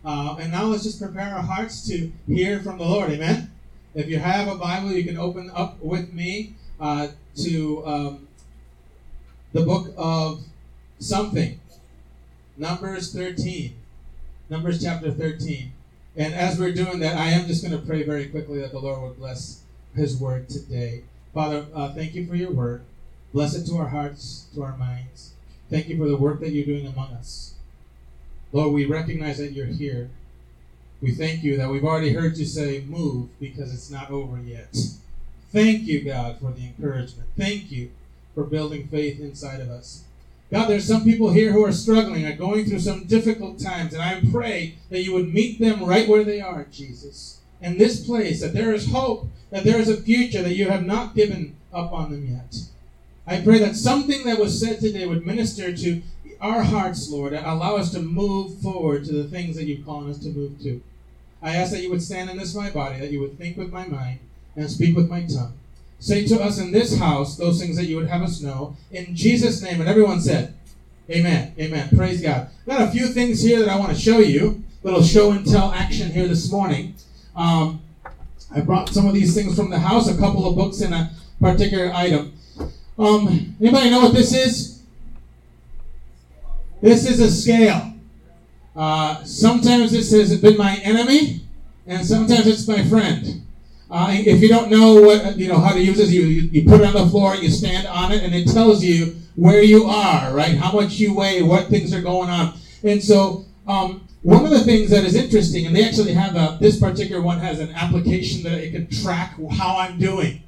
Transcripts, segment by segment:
And now let's just prepare our hearts to hear from the Lord. Amen? If you have a Bible, you can open up with me to the book of something. Numbers 13. Numbers chapter 13. And as we're doing that, I am just going to pray very quickly that the Lord would bless His word today. Father, thank you for your word. Bless it to our hearts, to our minds. Thank you for the work that you're doing among us. Lord, we recognize that you're here. We thank you that we've already heard you say, move, because it's not over yet. Thank you, God, for the encouragement. Thank you for building faith inside of us. God, there's some people here who are struggling, are going through some difficult times, and I pray that you would meet them right where they are, Jesus. In this place, that there is hope, that there is a future, that you have not given up on them yet. I pray that something that was said today would minister to our hearts, Lord, and allow us to move forward to the things that you're calling us to move to. I ask that you would stand in this my body, that you would think with my mind, and speak with my tongue. Say to us in this house those things that you would have us know. In Jesus' name. And everyone said, amen. Amen. Praise God. Got a few things here that I want to show you. Little show and tell action here this morning. I brought some of these things from the house, a couple of books and a particular item. Anybody know what this is? This is a scale. Sometimes this has been my enemy, and sometimes it's my friend. If you don't know how to use this, you put it on the floor, you stand on it, and it tells you where you are, right? How much you weigh, what things are going on. And so one of the things that is interesting, and they actually have this particular one has an application that it can track how I'm doing.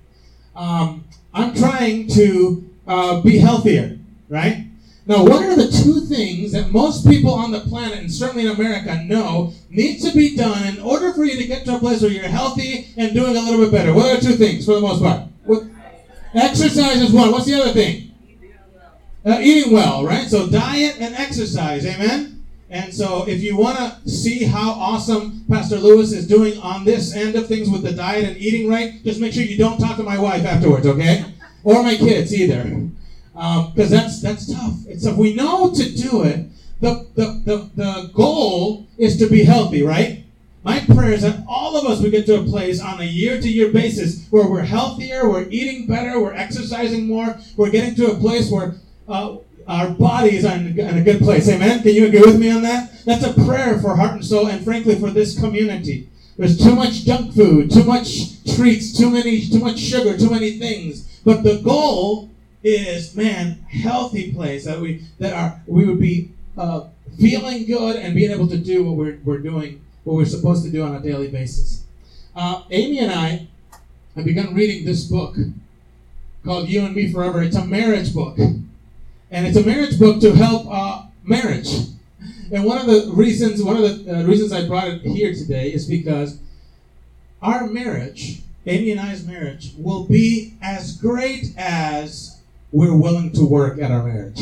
I'm trying to be healthier, right? Now, what are the two things that most people on the planet, and certainly in America, know needs to be done in order for you to get to a place where you're healthy and doing a little bit better? What are two things for the most part? Exercise is one. What's the other thing? Eating well, right? So diet and exercise, amen? And so if you want to see how awesome Pastor Lewis is doing on this end of things with the diet and eating right, just make sure you don't talk to my wife afterwards, okay? Or my kids either. Because that's tough. It's if we know to do it, the goal is to be healthy, right? My prayer is that all of us would get to a place on a year-to-year basis where we're healthier, we're eating better, we're exercising more, we're getting to a place where our bodies are in a good place. Amen? Can you agree with me on that? That's a prayer for heart and soul, and frankly for this community. There's too much junk food, too much treats, too much sugar, too many things. But the goal is, healthy place that we would be feeling good and being able to do what we're doing, what we're supposed to do on a daily basis. Amy and I have begun reading this book called You and Me Forever. It's a marriage book, and it's a marriage book to help marriage. And one of the reasons I brought it here today is because our marriage, Amy and I's marriage, will be as great as we're willing to work at our marriage.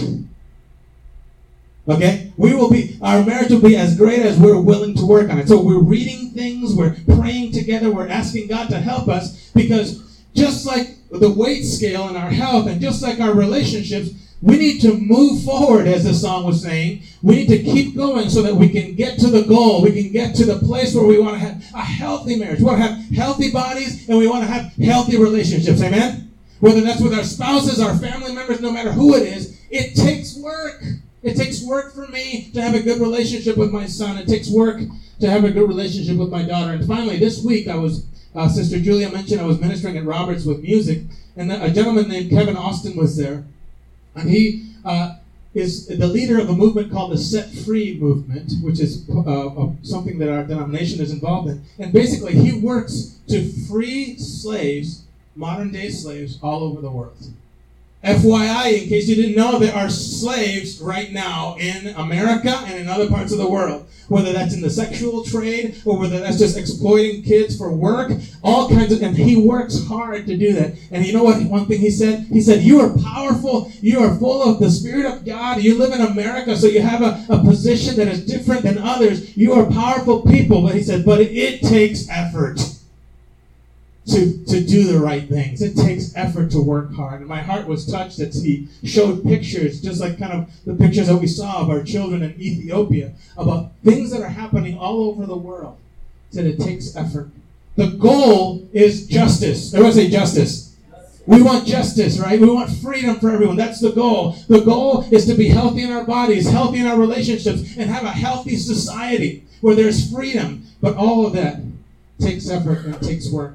Okay? Our marriage will be as great as we're willing to work on it. So we're reading things, we're praying together, we're asking God to help us, because just like the weight scale in our health and just like our relationships, we need to move forward, as the song was saying. We need to keep going so that we can get to the goal. We can get to the place where we want to have a healthy marriage. We want to have healthy bodies, and we want to have healthy relationships. Amen? Whether that's with our spouses, our family members, no matter who it is, it takes work. It takes work for me to have a good relationship with my son. It takes work to have a good relationship with my daughter. And finally, this week, Sister Julia mentioned I was ministering at Roberts with music, and a gentleman named Kevin Austin was there. And he is the leader of a movement called the Set Free Movement, which is something that our denomination is involved in. And basically, he works to free slaves, modern-day slaves, all over the world. FYI, in case you didn't know, there are slaves right now in America and in other parts of the world. Whether that's in the sexual trade or whether that's just exploiting kids for work, all kinds of, and he works hard to do that. And you know what? One thing he said? He said, you are powerful, you are full of the Spirit of God, you live in America, so you have a position that is different than others. You are powerful people. But he said, but it takes effort. to do the right things. It takes effort to work hard. And my heart was touched that he showed pictures, just like kind of the pictures that we saw of our children in Ethiopia, about things that are happening all over the world. That it takes effort. The goal is justice. Everyone say justice. We want justice, right? We want freedom for everyone. That's the goal. The goal is to be healthy in our bodies, healthy in our relationships, and have a healthy society where there's freedom. But all of that takes effort and takes work.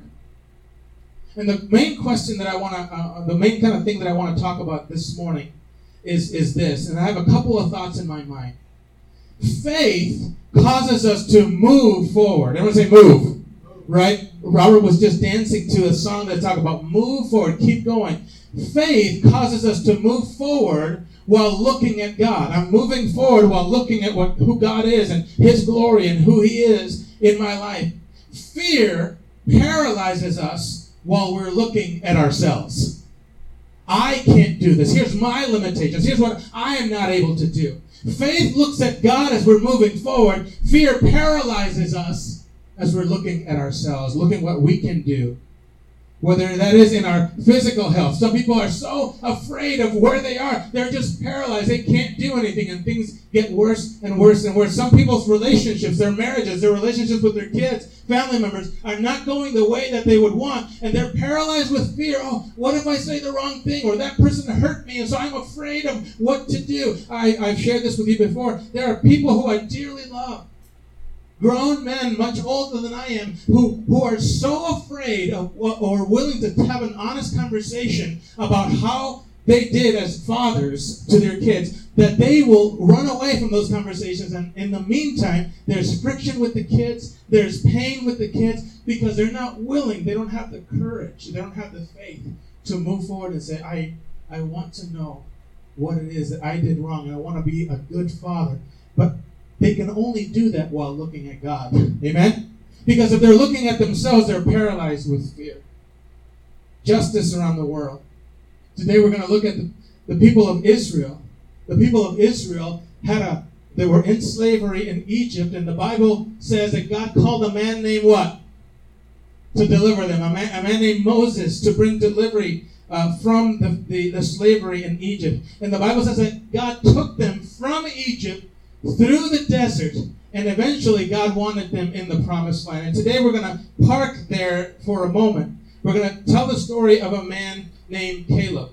And the main question that I want to, the main kind of thing that I want to talk about this morning is this. And I have a couple of thoughts in my mind. Faith causes us to move forward. Everyone say move. Right? Robert was just dancing to a song that talked about move forward, keep going. Faith causes us to move forward while looking at God. I'm moving forward while looking at who God is and His glory and who He is in my life. Fear paralyzes us while we're looking at ourselves. I can't do this. Here's my limitations. Here's what I am not able to do. Faith looks at God as we're moving forward. Fear paralyzes us as we're looking at ourselves, looking at what we can do. Whether that is in our physical health. Some people are so afraid of where they are. They're just paralyzed. They can't do anything, and things get worse and worse and worse. Some people's relationships, their marriages, their relationships with their kids, family members, are not going the way that they would want, and they're paralyzed with fear. Oh, what if I say the wrong thing? Or that person hurt me, and so I'm afraid of what to do. I've shared this with you before. There are people who I dearly love. Grown men, much older than I am, who are so afraid of or willing to have an honest conversation about how they did as fathers to their kids, that they will run away from those conversations. And in the meantime, there's friction with the kids, there's pain with the kids, because they're not willing, they don't have the courage, they don't have the faith to move forward and say, I want to know what it is that I did wrong, and I want to be a good father. But they can only do that while looking at God. Amen? Because if they're looking at themselves, they're paralyzed with fear. Justice around the world. Today we're going to look at the people of Israel. The people of Israel they were in slavery in Egypt, and the Bible says that God called a man named what? To deliver them. A man named Moses to bring delivery from the slavery in Egypt. And the Bible says that God took them from Egypt through the desert, and eventually God wanted them in the promised land. And today we're going to park there for a moment. We're going to tell the story of a man named Caleb.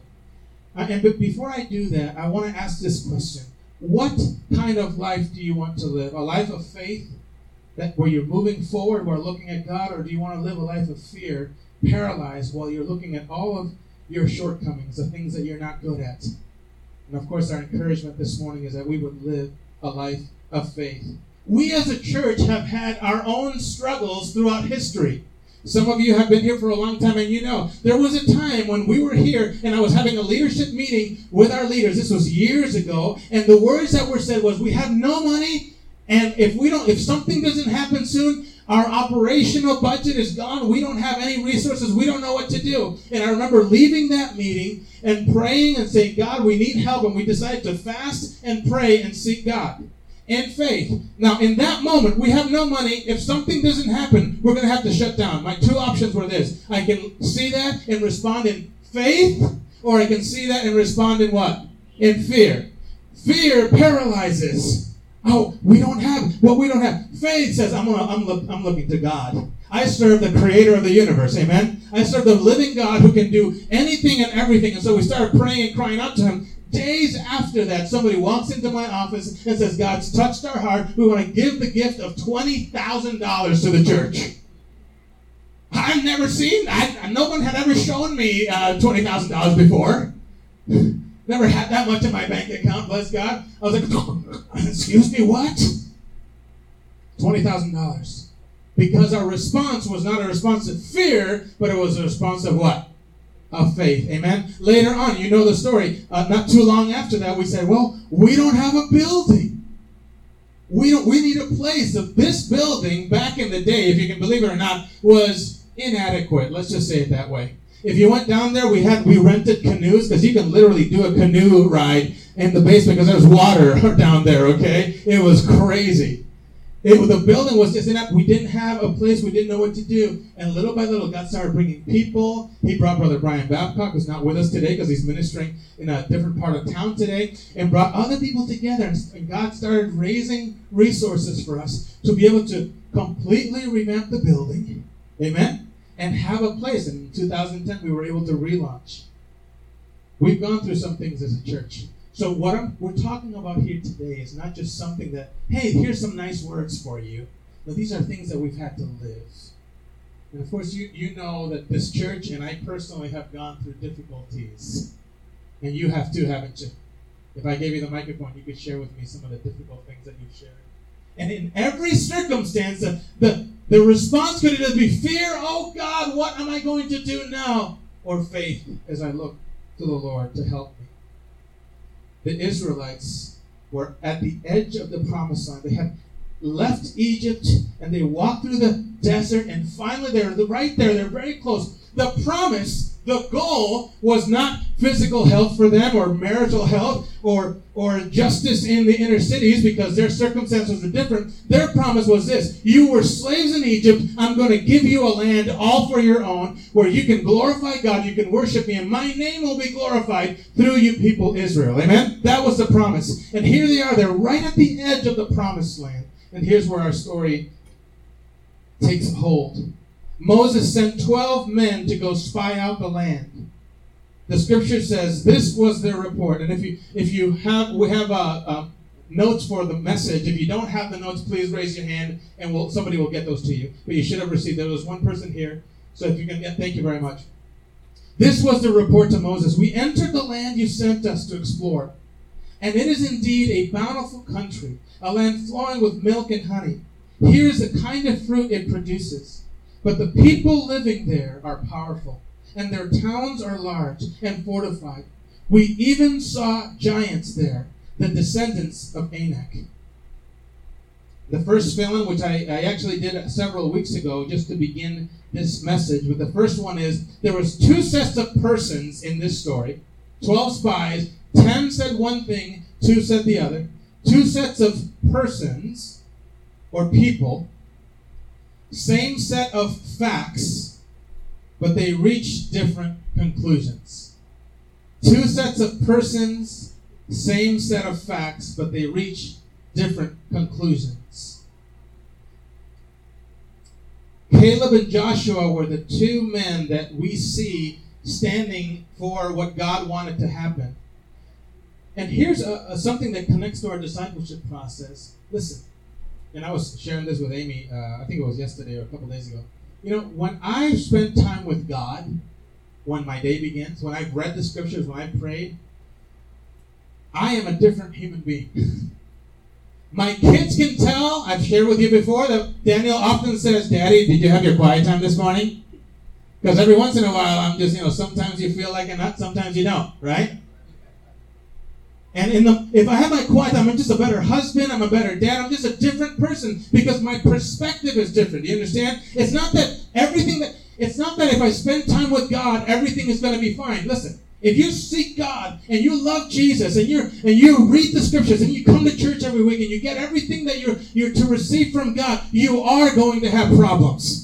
But before I do that, I want to ask this question. What kind of life do you want to live? A life of faith, where you're moving forward, while looking at God, or do you want to live a life of fear, paralyzed while you're looking at all of your shortcomings, the things that you're not good at? And of course, our encouragement this morning is that we would live a life of faith. We as a church have had our own struggles throughout history. Some of you have been here for a long time, and you know, there was a time when we were here and I was having a leadership meeting with our leaders. This was years ago, and the words that were said was, we have no money, and if something doesn't happen soon, our operational budget is gone. We don't have any resources. We don't know what to do. And I remember leaving that meeting and praying and saying, God, we need help. And we decided to fast and pray and seek God in faith. Now, in that moment, we have no money. If something doesn't happen, we're going to have to shut down. My two options were this. I can see that and respond in faith, or I can see that and respond in what? In fear. Fear paralyzes. Oh, we don't have what we don't have. Faith says, I'm looking to God. I serve the creator of the universe. Amen? I serve the living God who can do anything and everything. And so we started praying and crying out to him. Days after that, somebody walks into my office and says, God's touched our heart. We want to give the gift of $20,000 to the church. I've never seen, no one had ever shown me $20,000 before. Never had that much in my bank account, bless God. I was like, excuse me, what? $20,000. Because our response was not a response of fear, but it was a response of what? Of faith. Amen? Later on, you know the story. Not too long after that, we said, well, we don't have a building. We need a place. This building, back in the day, if you can believe it or not, was inadequate. Let's just say it that way. If you went down there, we rented canoes, because you can literally do a canoe ride in the basement because there's water down there, okay? It was crazy. The building was just enough. We didn't have a place. We didn't know what to do. And little by little, God started bringing people. He brought Brother Brian Babcock, who's not with us today because he's ministering in a different part of town today, and brought other people together. And God started raising resources for us to be able to completely revamp the building. Amen? And have a place. And in 2010, we were able to relaunch. We've gone through some things as a church. So what we're talking about here today is not just something that, hey, here's some nice words for you. But these are things that we've had to live. And of course, you know that this church and I personally have gone through difficulties. And you have too, haven't you? If I gave you the microphone, you could share with me some of the difficult things that you've shared. And in every circumstance, the response could either be fear, oh God, what am I going to do now? Or faith as I look to the Lord to help me. The Israelites were at the edge of the promised land. They had left Egypt and they walked through the desert, and finally they're right there. They're very close. The promise, the goal, was not physical health for them or marital health or justice in the inner cities because their circumstances were different. Their promise was this: you were slaves in Egypt. I'm going to give you a land all for your own where you can glorify God, you can worship me, and my name will be glorified through you people Israel. Amen? That was the promise. And here they are. They're right at the edge of the promised land. And here's where our story takes hold. Moses sent 12 men to go spy out the land. The scripture says this was their report. And if you have, we have notes for the message. If you don't have the notes, please raise your hand, and somebody will get those to you. But you should have received. There was one person here, so if you can get, thank you very much. This was the report to Moses. We entered the land you sent us to explore, and it is indeed a bountiful country, a land flowing with milk and honey. Here is the kind of fruit it produces. But the people living there are powerful, and their towns are large and fortified. We even saw giants there, the descendants of Anak. The first fill-in, which I actually did several weeks ago just to begin this message, but the first one is, there was 2 sets of persons in this story. 12 spies, 10 said one thing, 2 said the other. 2 sets of persons, or people, same set of facts, but they reach different conclusions. 2 sets of persons, same set of facts, but they reach different conclusions. Caleb and Joshua were the 2 men that we see standing for what God wanted to happen. And here's something that connects to our discipleship process. Listen. And I was sharing this with Amy, I think it was yesterday or a couple days ago. You know, when I spend time with God, when my day begins, when I've read the scriptures, when I prayed, I am a different human being. My kids can tell, I've shared with you before, that Daniel often says, Daddy, did you have your quiet time this morning? Because every once in a while, I'm just, sometimes you feel like a nut, sometimes you don't, right? And if I have my quiet time, I'm just a better husband, I'm a better dad, I'm just a different person because my perspective is different. Do you understand? It's not that if I spend time with God, everything is going to be fine. Listen, if you seek God and you love Jesus and you read the scriptures and you come to church every week and you get everything that you're to receive from God, you are going to have problems.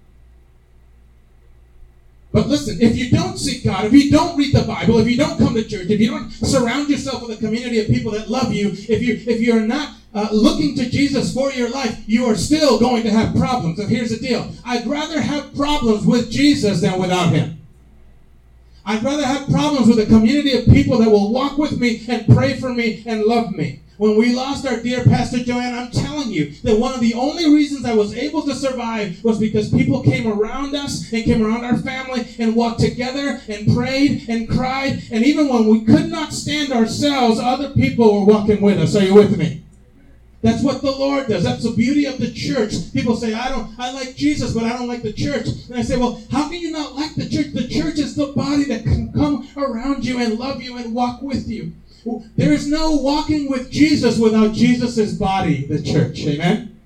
But listen, if you don't seek God, if you don't read the Bible, if you don't come to church, if you don't surround yourself with a community of people that love you, if you're not looking to Jesus for your life, you are still going to have problems. And here's the deal. I'd rather have problems with Jesus than without him. I'd rather have problems with a community of people that will walk with me and pray for me and love me. When we lost our dear Pastor Joanne, I'm telling you that one of the only reasons I was able to survive was because people came around us and came around our family and walked together and prayed and cried. And even when we could not stand ourselves, other people were walking with us. Are you with me? That's what the Lord does. That's the beauty of the church. People say, I like Jesus, but I don't like the church. And I say, well, how can you not like the church? The church is the body that can come around you and love you and walk with you. There is no walking with Jesus without Jesus' body, the church. Amen?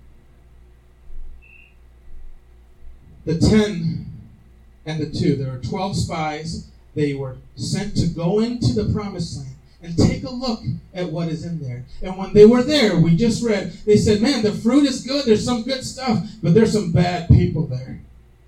The 10 and the 2. There were 12 spies. They were sent to go into the promised land. and take a look at what is in there. And when they were there, we just read, they said, man, the fruit is good. There's some good stuff, but there's some bad people there.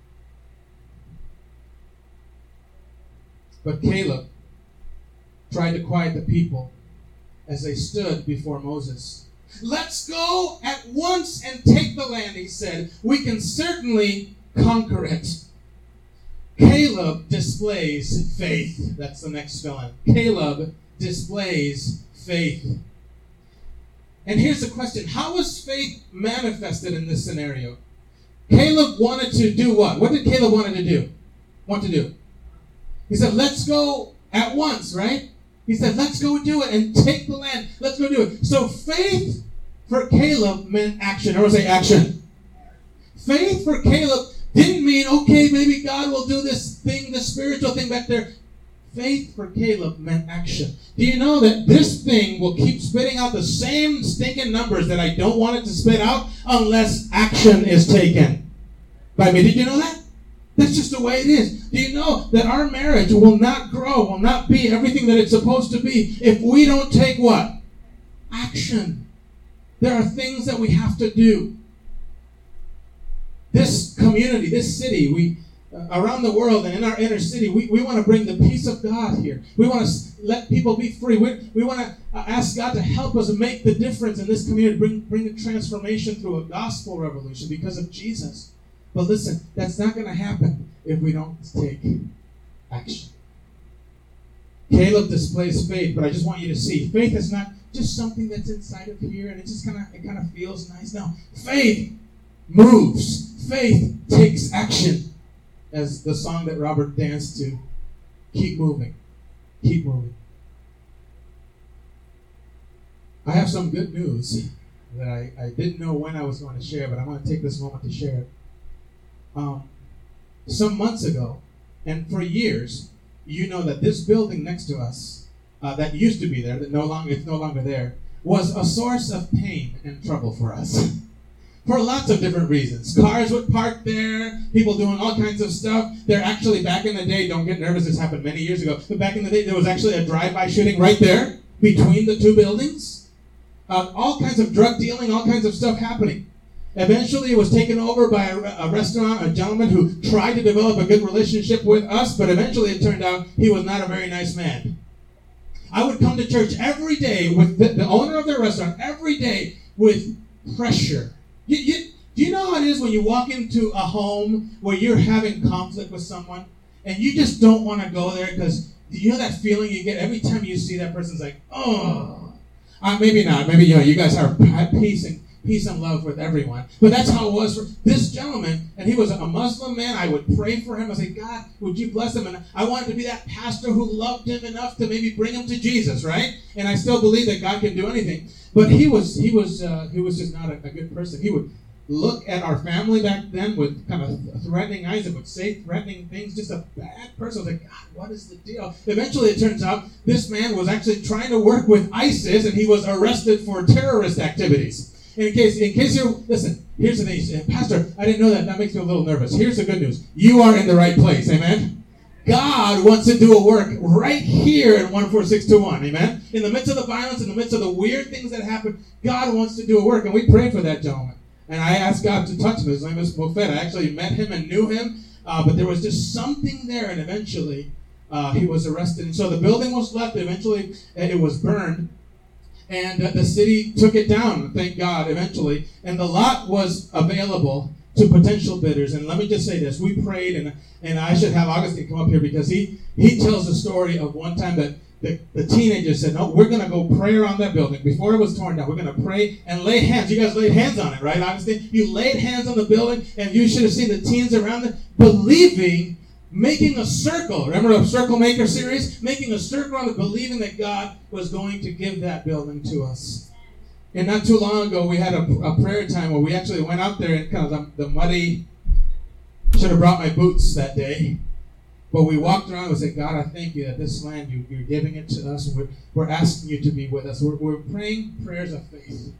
But Caleb tried to quiet the people as they stood before Moses. Let's go at once and take the land, he said. We can certainly conquer it. Caleb displays faith. That's the next fill-in. Caleb displays faith. And here's the question. How was faith manifested in this scenario? Caleb wanted to do what? What did Caleb want to do? He said, let's go at once, right? He said, let's go do it and take the land. Let's go do it. So faith for Caleb meant action. Everyone say action. Faith for Caleb didn't mean, okay, maybe God will do this thing, the spiritual thing back there. Faith for Caleb meant action. Do you know that this thing will keep spitting out the same stinking numbers that I don't want it to spit out unless action is taken by me? Did you know that? That's just the way it is. Do you know that our marriage will not grow, will not be everything that it's supposed to be if we don't take what? Action. There are things that we have to do. This community, this city, around the world and in our inner city, we want to bring the peace of God here. We want to let people be free. We want to ask God to help us make the difference in this community, bring a transformation through a gospel revolution because of Jesus. But listen, that's not going to happen if we don't take action. Caleb displays faith, but I just want you to see, faith is not just something that's inside of here and it just kind of feels nice. No, faith moves. Faith takes action. As the song that Robert danced to, keep moving. Keep moving. I have some good news that I didn't know when I was going to share, but I'm going to take this moment to share it. Some months ago, and for years, you know that this building next to us, that used to be there, it's no longer there, was a source of pain and trouble for us. For lots of different reasons. Cars would park there, people doing all kinds of stuff. There actually, back in the day, don't get nervous, this happened many years ago, but back in the day, there was actually a drive-by shooting right there between the two buildings. All kinds of drug dealing, all kinds of stuff happening. Eventually, it was taken over by a restaurant, a gentleman who tried to develop a good relationship with us, but eventually it turned out he was not a very nice man. I would come to church every day with the owner of the restaurant, every day with pressure. Do you know how it is when you walk into a home where you're having conflict with someone and you just don't want to go there because you know that feeling you get every time you see that person's like, oh. Maybe not. Maybe you guys are at peace and love with everyone. But that's how it was for this gentleman. And he was a Muslim man. I would pray for him. I say, God, would you bless him? And I wanted to be that pastor who loved him enough to maybe bring him to Jesus, right? And I still believe that God can do anything. But he was just not a good person. He would look at our family back then with kind of threatening eyes and would say threatening things. Just a bad person. I was like, God, what is the deal? Eventually, it turns out this man was actually trying to work with ISIS, and he was arrested for terrorist activities. In case you're, listen, here's the thing. Pastor, I didn't know that. That makes me a little nervous. Here's the good news. You are in the right place. Amen? God wants to do a work right here in 14621. Amen? In the midst of the violence, in the midst of the weird things that happen, God wants to do a work. And we pray for that gentleman. And I asked God to touch him. His name is Mofet. I actually met him and knew him. But there was just something there. And eventually, he was arrested. And so the building was left. Eventually, it was burned. And the city took it down, thank God, eventually. And the lot was available to potential bidders. And let me just say this. We prayed, and I should have Augustine come up here because he tells the story of one time that the teenagers said, no, we're going to go pray around that building. Before it was torn down, we're going to pray and lay hands. You guys laid hands on it, right, Augustine? You laid hands on the building, and you should have seen the teens around it believing, making a circle. Remember the Circle Maker series? Making a circle around it, believing that God was going to give that building to us. And not too long ago, we had a prayer time where we actually went out there and kind of the muddy, should have brought my boots that day. But we walked around and said, God, I thank you that this land, you're giving it to us. And we're asking you to be with us. We're praying prayers of faith.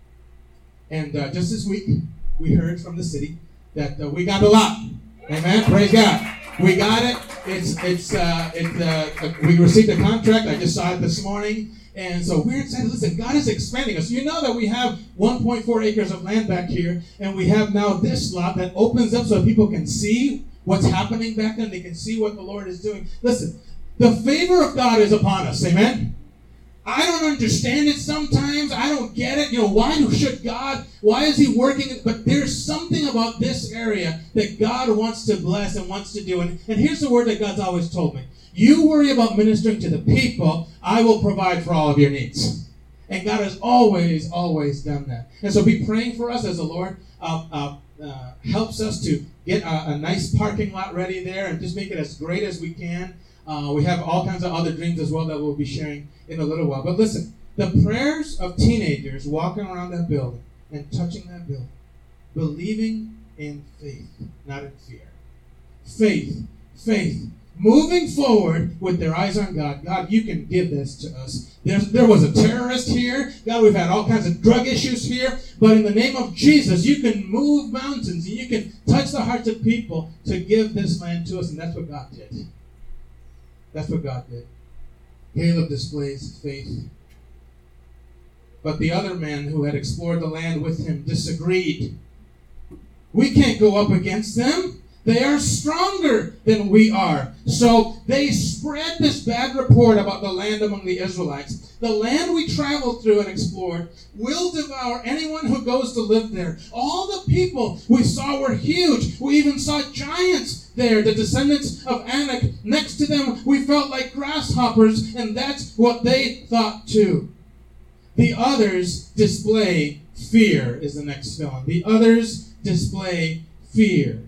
And just this week, we heard from the city that we got a lot. Amen. Praise God. We got it. We received a contract. I just saw it this morning. And so we're excited. Listen, God is expanding us. You know that we have 1.4 acres of land back here, and we have now this lot that opens up so people can see what's happening back then. They can see what the Lord is doing. Listen, the favor of God is upon us. Amen? I don't understand it sometimes. I don't get it. Why is he working? But there's something about this area that God wants to bless and wants to do. And here's the word that God's always told me. You worry about ministering to the people. I will provide for all of your needs. And God has always, always done that. And so be praying for us as the Lord helps us to get a nice parking lot ready there and just make it as great as we can. We have all kinds of other dreams as well that we'll be sharing in a little while. But listen, the prayers of teenagers walking around that building and touching that building, believing in faith, not in fear. Faith. Moving forward with their eyes on God. God, you can give this to us. There was a terrorist here. God, we've had all kinds of drug issues here. But in the name of Jesus, you can move mountains and you can touch the hearts of people to give this land to us. And that's what God did. That's what God did. Caleb displays faith. But the other men who had explored the land with him disagreed. We can't go up against them. They are stronger than we are. So they spread this bad report about the land among the Israelites. The land we traveled through and explored will devour anyone who goes to live there. All the people we saw were huge. We even saw giants there, the descendants of Anak. Next to them, we felt like grasshoppers, and that's what they thought too. The others display fear is the next villain. The others display fear.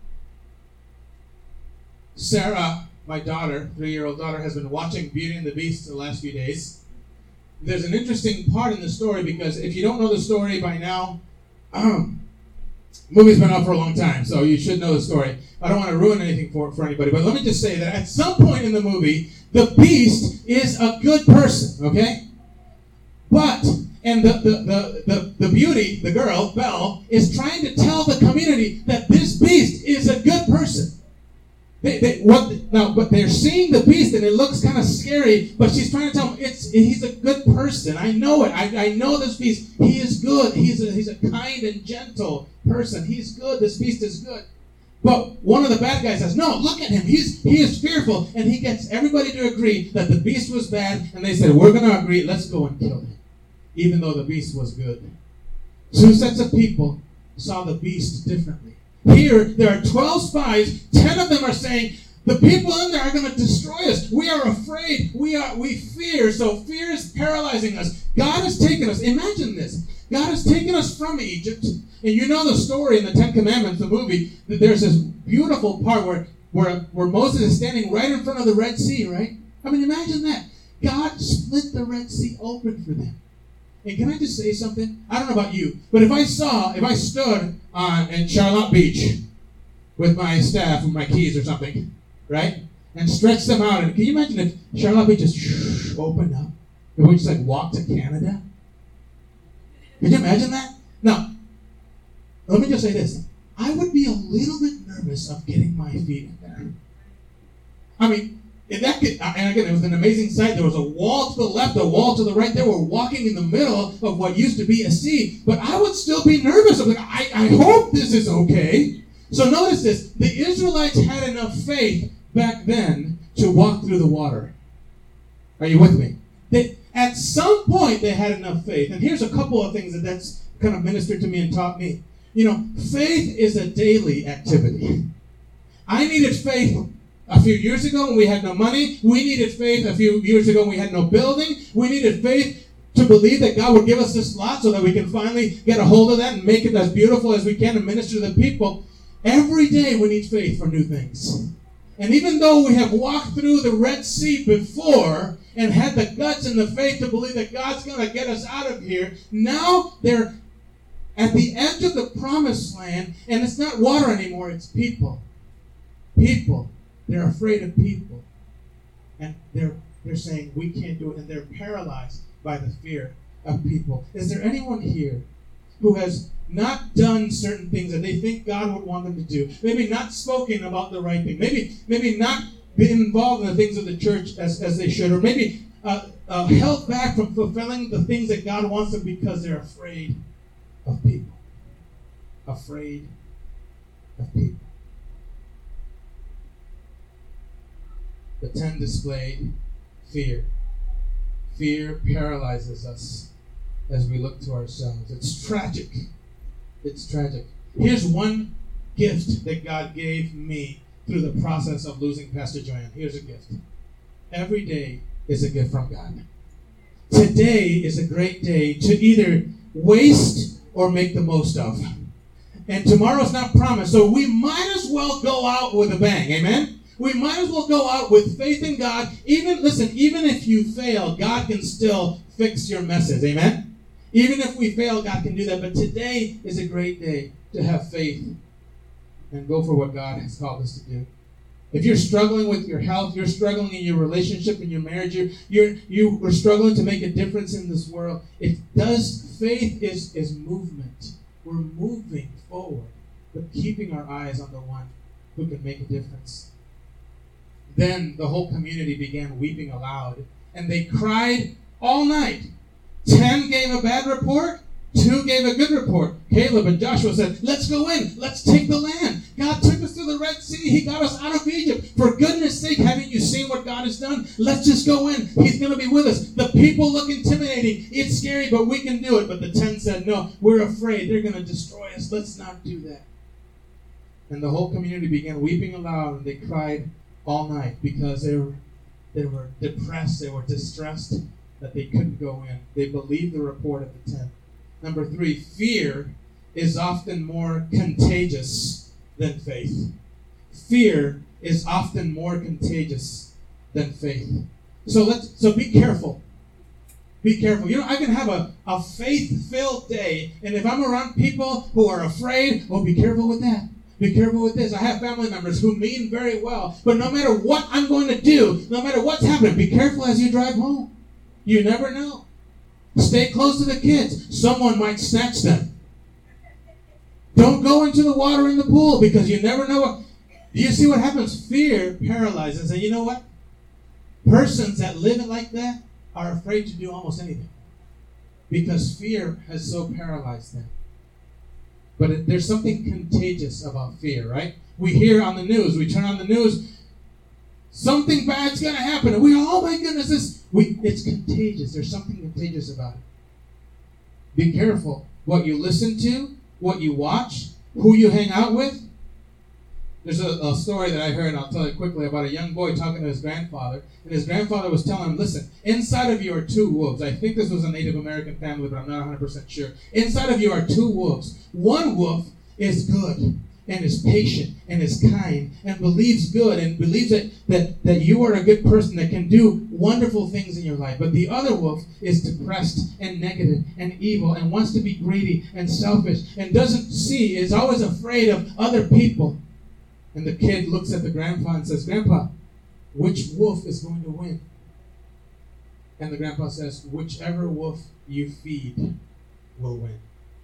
Sarah, my daughter, 3-year-old daughter, has been watching Beauty and the Beast the last few days. There's an interesting part in the story because if you don't know the story by now, movie's been out for a long time, so you should know the story. I don't want to ruin anything for anybody, but let me just say that at some point in the movie, the Beast is a good person, okay? And the beauty, the girl, Belle, is trying to tell the community that this Beast is a good person. But they're seeing the Beast and it looks kind of scary, but she's trying to tell them he's a good person. I know it. I know this Beast. He is good. He's a kind and gentle person. He's good. This Beast is good. But one of the bad guys says, no, look at him. He is fearful. And he gets everybody to agree that the Beast was bad. And they said, we're going to agree. Let's go and kill him. Even though the Beast was good. 2 sets of people saw the Beast differently. Here, there are 12 spies. 10 of them are saying, the people in there are going to destroy us. We are afraid. We fear. So fear is paralyzing us. God has taken us. Imagine this. God has taken us from Egypt. And you know the story in the 10 Commandments, the movie, that there's this beautiful part where Moses is standing right in front of the Red Sea, right? I mean, imagine that. God split the Red Sea open for them. And can I just say something? I don't know about you, but if I stood in Charlotte Beach with my staff, with my keys or something, right? And stretched them out, and can you imagine if Charlotte Beach just opened up? And we just walk to Canada? Could you imagine that? Now, let me just say this. I would be a little bit nervous of getting my feet in there. I mean, and again, it was an amazing sight. There was a wall to the left, a wall to the right. They were walking in the middle of what used to be a sea. But I would still be nervous. I'm like, I hope this is okay. So notice this. The Israelites had enough faith back then to walk through the water. Are you with me? At some point, they had enough faith. And here's a couple of things that's kind of ministered to me and taught me. Faith is a daily activity. I needed faith a few years ago when we had no money. We needed faith a few years ago when we had no building. We needed faith to believe that God would give us this lot so that we can finally get a hold of that and make it as beautiful as we can and minister to the people. Every day we need faith for new things. And even though we have walked through the Red Sea before and had the guts and the faith to believe that God's going to get us out of here, now they're at the edge of the promised land, and it's not water anymore, it's people. People. They're afraid of people. And they're saying, we can't do it. And they're paralyzed by the fear of people. Is there anyone here who has not done certain things that they think God would want them to do, maybe not spoken about the right thing, maybe not been involved in the things of the church as they should, or maybe held back from fulfilling the things that God wants them because they're afraid of people. Afraid of people. The 10 displayed fear. Fear paralyzes us as we look to ourselves. It's tragic. It's tragic. Here's one gift that God gave me through the process of losing Pastor Joanne. Here's a gift. Every day is a gift from God. Today is a great day to either waste or make the most of. And tomorrow's not promised, so we might as well go out with a bang. Amen? We might as well go out with faith in God. Even if you fail, God can still fix your messes. Amen? Even if we fail, God can do that. But today is a great day to have faith and go for what God has called us to do. If you're struggling with your health, you're struggling in your relationship, in your marriage, you are struggling to make a difference in this world, faith is movement. We're moving forward, but keeping our eyes on the one who can make a difference. Then the whole community began weeping aloud, and they cried all night. 10 gave a bad report, 2 gave a good report. Caleb and Joshua said, let's go in, let's take the land. God took us through the Red Sea, He got us out of Egypt. For goodness sake, haven't you seen what God has done? Let's just go in. He's going to be with us. The people look intimidating. It's scary, but we can do it. But the 10 said, no, we're afraid. They're going to destroy us. Let's not do that. And the whole community began weeping aloud, and they cried all night because they were depressed, they were distressed that they couldn't go in. They believed the report of the 10. Number 3, fear is often more contagious than faith. Fear is often more contagious than faith. So be careful. Be careful. You know, I can have a faith-filled day, and if I'm around people who are afraid, well, be careful with that. Be careful with this. I have family members who mean very well, but no matter what I'm going to do, no matter what's happening, be careful as you drive home. You never know. Stay close to the kids. Someone might snatch them. Don't go into the water in the pool because you never know. Do you see what happens? Fear paralyzes. And you know what? Persons that live it like that are afraid to do almost anything because fear has so paralyzed them. But there's something contagious about fear, right? We hear on the news, we turn on the news, something bad's going to happen. And we go, oh my goodness, it's contagious. There's something contagious about it. Be careful what you listen to, what you watch, who you hang out with. There's a story that I heard, and I'll tell you quickly, about a young boy talking to his grandfather. And his grandfather was telling him, listen, inside of you are 2 wolves. I think this was a Native American family, but I'm not 100% sure. Inside of you are 2 wolves. One wolf is good and is patient and is kind and believes good and believes that you are a good person that can do wonderful things in your life. But the other wolf is depressed and negative and evil and wants to be greedy and selfish and doesn't see, is always afraid of other people. And the kid looks at the grandpa and says, Grandpa, which wolf is going to win? And the grandpa says, whichever wolf you feed will win.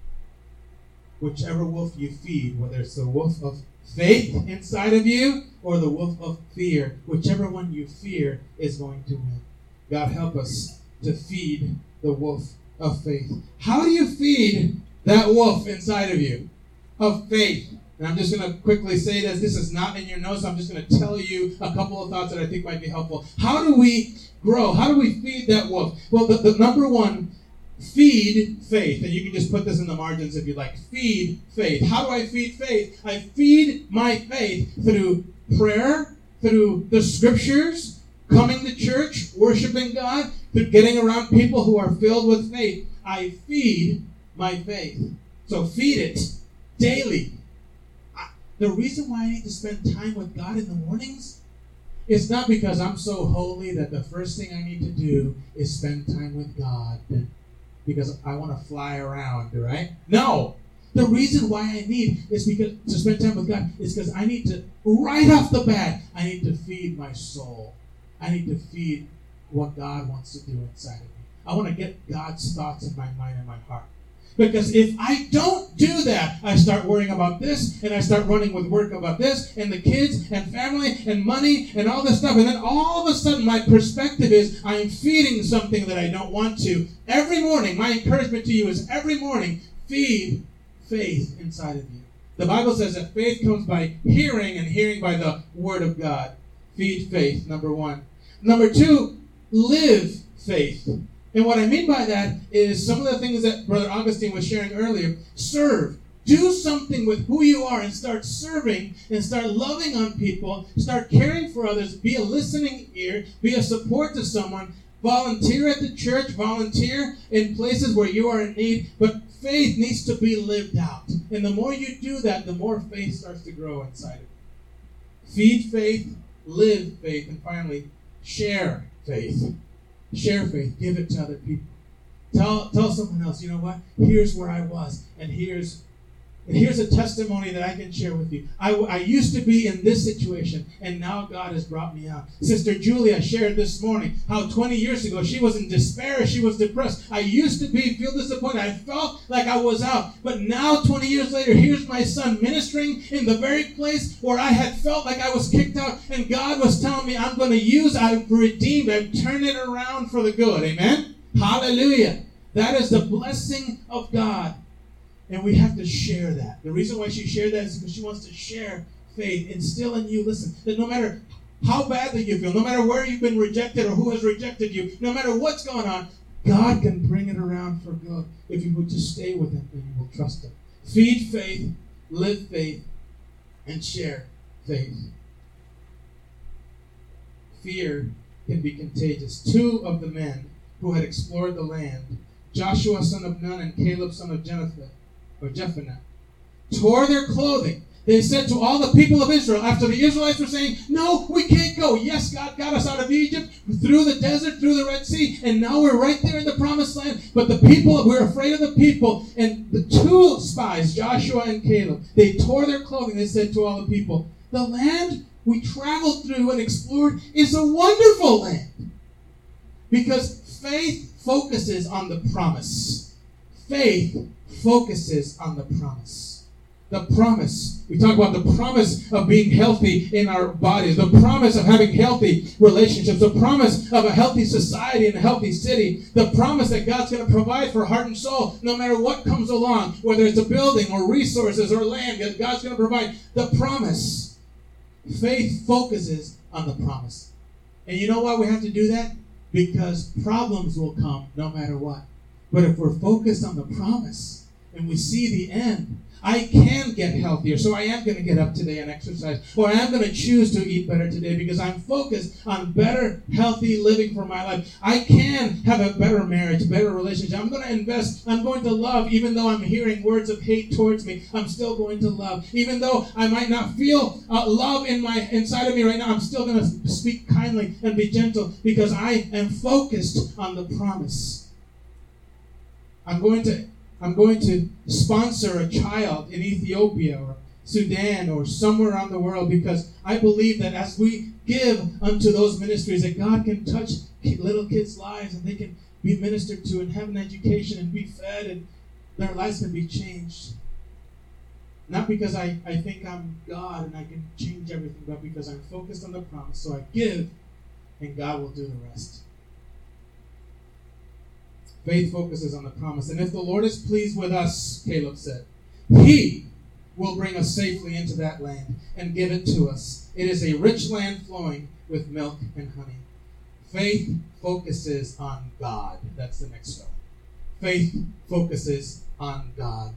Whichever wolf you feed, whether it's the wolf of faith inside of you or the wolf of fear, whichever one you fear is going to win. God help us to feed the wolf of faith. How do you feed that wolf inside of you of faith? And I'm just going to quickly say this. This is not in your notes. I'm just going to tell you a couple of thoughts that I think might be helpful. How do we grow? How do we feed that wolf? Well, the number one, feed faith. And you can just put this in the margins if you like. Feed faith. How do I feed faith? I feed my faith through prayer, through the scriptures, coming to church, worshiping God, through getting around people who are filled with faith. I feed my faith. So feed it daily. The reason why I need to spend time with God in the mornings is not because I'm so holy that the first thing I need to do is spend time with God because I want to fly around, right? No. The reason why I need is because to spend time with God is because I need to, right off the bat, I need to feed my soul. I need to feed what God wants to do inside of me. I want to get God's thoughts in my mind and my heart. Because if I don't do that, I start worrying about this, and I start running with work about this, and the kids, and family, and money, and all this stuff. And then all of a sudden, my perspective is I'm feeding something that I don't want to. Every morning, my encouragement to you is every morning, feed faith inside of you. The Bible says that faith comes by hearing, and hearing by the Word of God. Feed faith, number one. Number two, live faith. And what I mean by that is some of the things that Brother Augustine was sharing earlier. Serve. Do something with who you are and start serving and start loving on people. Start caring for others. Be a listening ear. Be a support to someone. Volunteer at the church. Volunteer in places where you are in need. But faith needs to be lived out. And the more you do that, the more faith starts to grow inside of you. Feed faith. Live faith. And finally, share faith. Share faith. Give it to other people. Tell someone else, you know what? Here's where I was. And here's a testimony that I can share with you. I used to be in this situation, and now God has brought me out. Sister Julia shared this morning how 20 years ago she was in despair. She was depressed. I used to feel disappointed. I felt like I was out. But now, 20 years later, here's my son ministering in the very place where I had felt like I was kicked out. And God was telling me, I've redeemed, I've turned it around for the good. Amen? Hallelujah. That is the blessing of God. And we have to share that. The reason why she shared that is because she wants to share faith, instill in you, listen, that no matter how badly you feel, no matter where you've been rejected or who has rejected you, no matter what's going on, God can bring it around for good if you would just stay with Him and you will trust Him. Feed faith, live faith, and share faith. Fear can be contagious. Two of the men who had explored the land, Joshua son of Nun and Caleb son of Jephunneh, tore their clothing. They said to all the people of Israel, after the Israelites were saying, no, we can't go. Yes, God got us out of Egypt, through the desert, through the Red Sea, and now we're right there in the promised land. But the people, we're afraid of the people. And the two spies, Joshua and Caleb, they tore their clothing. They said to all the people, the land we traveled through and explored is a wonderful land. Because faith focuses on the promise. Faith focuses on the promise. The promise. We talk about the promise of being healthy in our bodies. The promise of having healthy relationships. The promise of a healthy society and a healthy city. The promise that God's going to provide for heart and soul no matter what comes along. Whether it's a building or resources or land. God's going to provide the promise. Faith focuses on the promise. And you know why we have to do that? Because problems will come no matter what. But if we're focused on the promise and we see the end, I can get healthier. So I am going to get up today and exercise. Or I am going to choose to eat better today because I'm focused on better, healthy living for my life. I can have a better marriage, better relationship. I'm going to invest. I'm going to love. Even though I'm hearing words of hate towards me, I'm still going to love. Even though I might not feel love inside of me right now, I'm still going to speak kindly and be gentle because I am focused on the promise. I'm going to sponsor a child in Ethiopia or Sudan or somewhere around the world because I believe that as we give unto those ministries that God can touch little kids' lives and they can be ministered to and have an education and be fed and their lives can be changed. Not because I think I'm God and I can change everything, but because I'm focused on the promise. So I give and God will do the rest. Faith focuses on the promise. And if the Lord is pleased with us, Caleb said, He will bring us safely into that land and give it to us. It is a rich land flowing with milk and honey. Faith focuses on God. That's the next one. Faith focuses on God.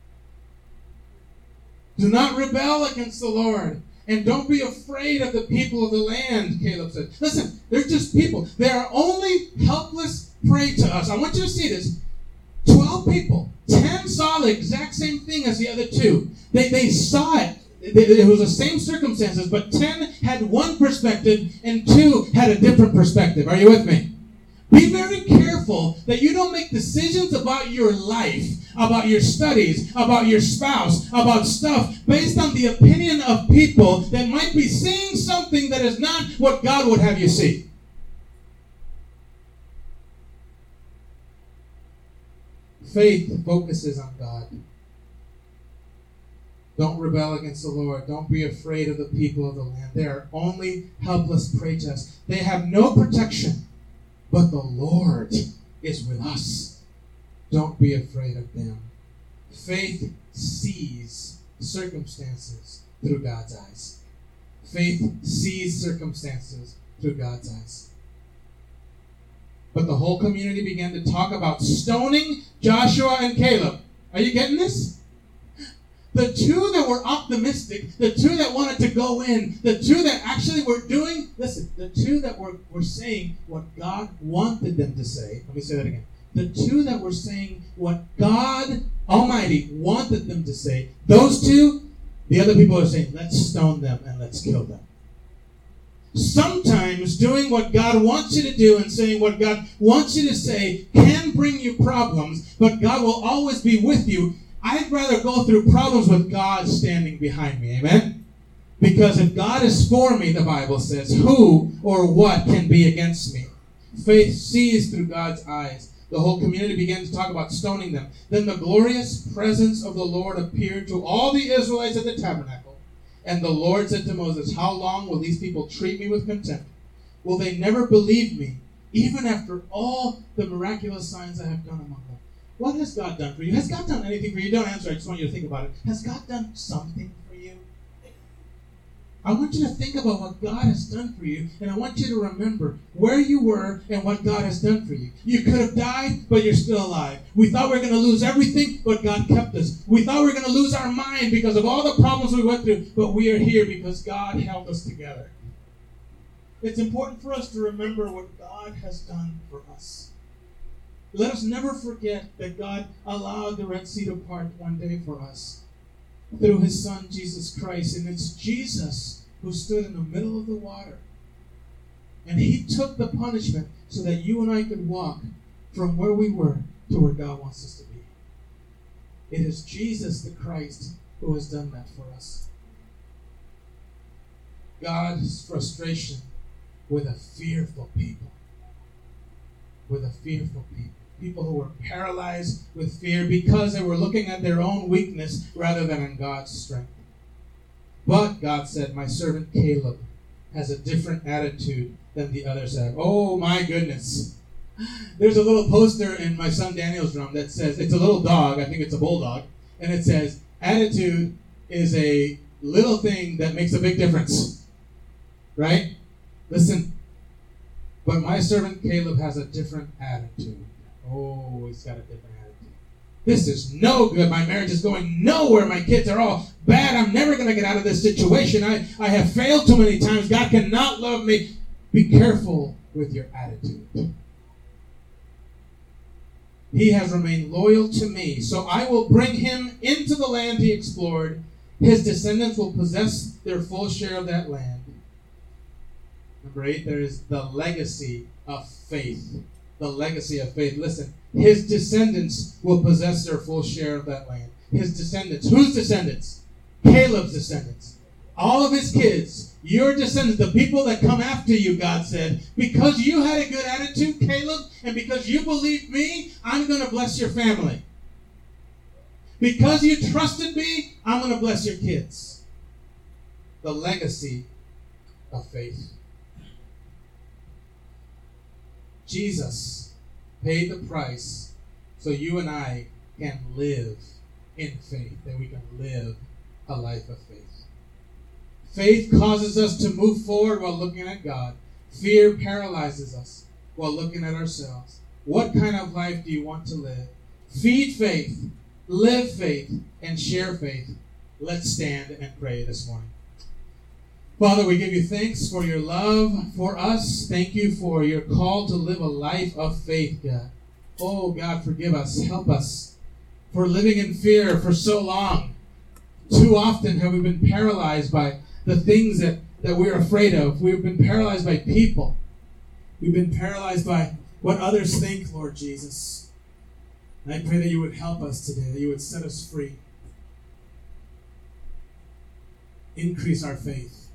Do not rebel against the Lord. And don't be afraid of the people of the land, Caleb said. Listen, they're just people. They are only helpless prey to us. I want you to see this. 12 people. 10 saw the exact same thing as the other two. They saw it. It was the same circumstances, but 10 had one perspective and 2 had a different perspective. Are you with me? Be very careful that you don't make decisions about your life, about your studies, about your spouse, about stuff based on the opinion of people that might be seeing something that is not what God would have you see. faith focuses on God. Don't rebel against the Lord. Don't be afraid of the people of the land. They are only helpless prey to us. They have no protection, but the Lord is with us. Don't be afraid of them. Faith sees circumstances through God's eyes. Faith sees circumstances through God's eyes. But the whole community began to talk about stoning Joshua and Caleb. Are you getting this? The two that were optimistic, the two that wanted to go in, the two that actually were doing, listen, the two that were saying what God wanted them to say. Let me say that again. The two that were saying what God Almighty wanted them to say, those two, the other people are saying, let's stone them and let's kill them. Sometimes doing what God wants you to do and saying what God wants you to say can bring you problems, but God will always be with you. I'd rather go through problems with God standing behind me. Amen? Because if God is for me, the Bible says, who or what can be against me? Faith sees through God's eyes. The whole community began to talk about stoning them. Then the glorious presence of the Lord appeared to all the Israelites at the tabernacle. And the Lord said to Moses, how long will these people treat me with contempt? Will they never believe me, even after all the miraculous signs I have done among them? What has God done for you? Has God done anything for you? Don't answer. I just want you to think about it. Has God done something for you? I want you to think about what God has done for you, and I want you to remember where you were and what God has done for you. You could have died, but you're still alive. We thought we were going to lose everything, but God kept us. We thought we were going to lose our mind because of all the problems we went through, but we are here because God held us together. It's important for us to remember what God has done for us. Let us never forget that God allowed the Red Sea to part one day for us through his Son, Jesus Christ. And it's Jesus who stood in the middle of the water. And he took the punishment so that you and I could walk from where we were to where God wants us to be. It is Jesus the Christ who has done that for us. God's frustration with a fearful people. With a fearful people. People who were paralyzed with fear because they were looking at their own weakness rather than in God's strength. But God said, my servant Caleb has a different attitude than the others have. Oh my goodness. There's a little poster in my son Daniel's room that says, it's a little dog, I think it's a bulldog, and it says, attitude is a little thing that makes a big difference. Right? Listen. But my servant Caleb has a different attitude. Oh, he's got a different attitude. This is no good. My marriage is going nowhere. My kids are all bad. I'm never going to get out of this situation. I have failed too many times. God cannot love me. Be careful with your attitude. He has remained loyal to me, so I will bring him into the land he explored. His descendants will possess their full share of that land. Number 8, there is the legacy of faith. The legacy of faith. Listen, his descendants will possess their full share of that land. His descendants. Whose descendants? Caleb's descendants. All of his kids. Your descendants. The people that come after you, God said. Because you had a good attitude, Caleb, and because you believed me, I'm going to bless your family. Because you trusted me, I'm going to bless your kids. The legacy of faith. Jesus paid the price so you and I can live in faith, that we can live a life of faith. Faith causes us to move forward while looking at God. Fear paralyzes us while looking at ourselves. What kind of life do you want to live? Feed faith, live faith, and share faith. Let's stand and pray this morning. Father, we give you thanks for your love for us. Thank you for your call to live a life of faith, God. Oh, God, forgive us. Help us for living in fear for so long. Too often have we been paralyzed by the things that we're afraid of. We've been paralyzed by people. We've been paralyzed by what others think, Lord Jesus. And I pray that you would help us today, that you would set us free. Increase our faith.